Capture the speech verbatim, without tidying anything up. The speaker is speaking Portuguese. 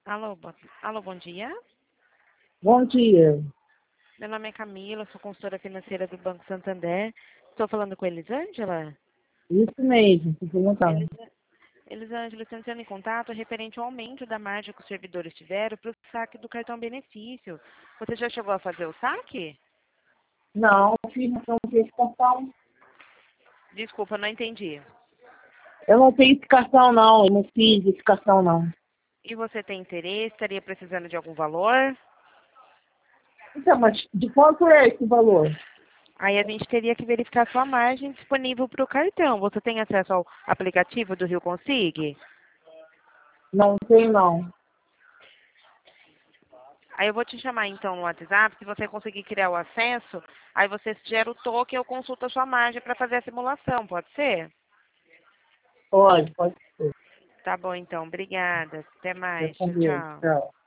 Alô, bo... Alô, bom dia. Bom dia. Meu nome é Camila, sou consultora financeira do Banco Santander. Estou falando com a Elisângela? Isso mesmo, estou perguntando. Elisa... Elisângela, estou entrando em contato referente ao aumento da margem que os servidores tiveram para o saque do cartão benefício. Você já chegou a fazer o saque? Não, fiz, não tenho esse cartão. Desculpa, não entendi. Eu não tenho esse cartão, não. Eu não fiz esse cartão, não. E você tem interesse? Estaria precisando de algum valor? Então, mas de quanto é esse valor? Aí a gente teria que verificar sua margem disponível para o cartão. Você tem acesso ao aplicativo do Rio Consig? Não tenho, não. Aí eu vou te chamar então no WhatsApp, se você conseguir criar o acesso, aí você gera o token e eu consulto a sua margem para fazer a simulação, pode ser? Pode, pode ser. Tá bom então, obrigada. Até Eu mais. Tchau, também. tchau. Tchau.